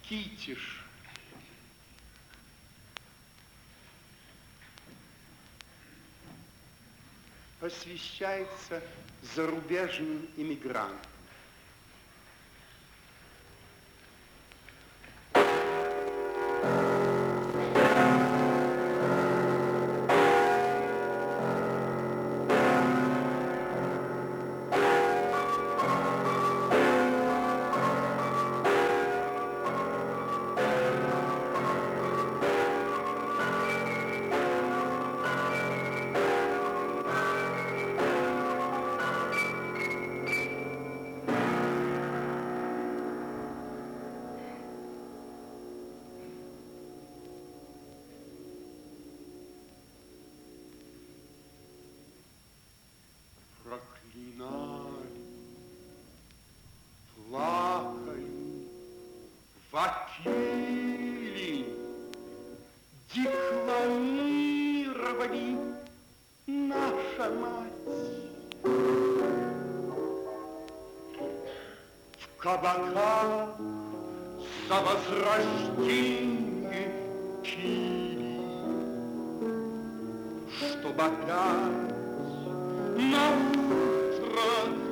Китиш. Посвящается зарубежным иммигрантам. Проклинали, плакали, вопили, декламировали наша мать. В кабаках за возрождение пили, чтоб опять на утро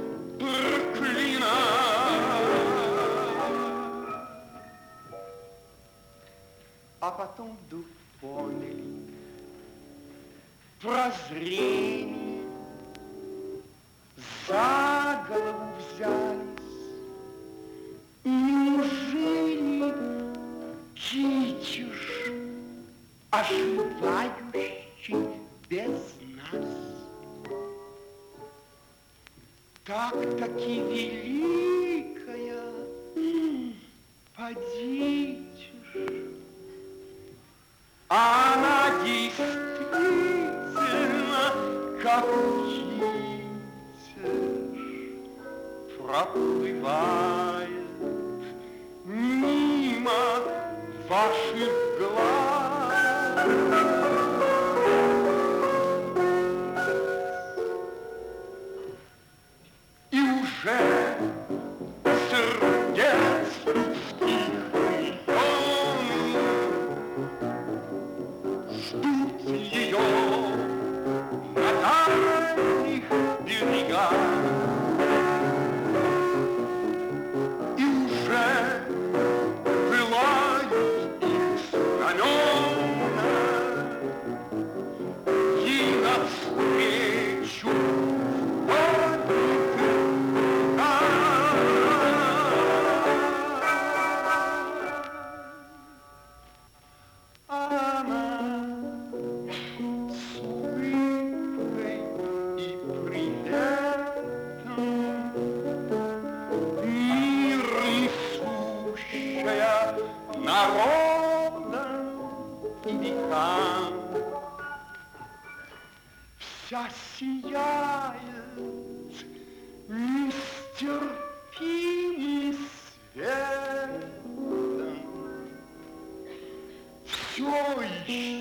проклинать. А потом вдруг поняли, прозрение, за голову взялись. Неужели Китиш, оживающий без нас, так-таки великая, подитишь, она действительно, как Китиш, проплывает мимо ваших глаз. И уже сердец людских миллионы ждут ее на дальних берегах. И уже пылают их знамена, ей навстречу вся сияет нестерпимым светом, все исчезает.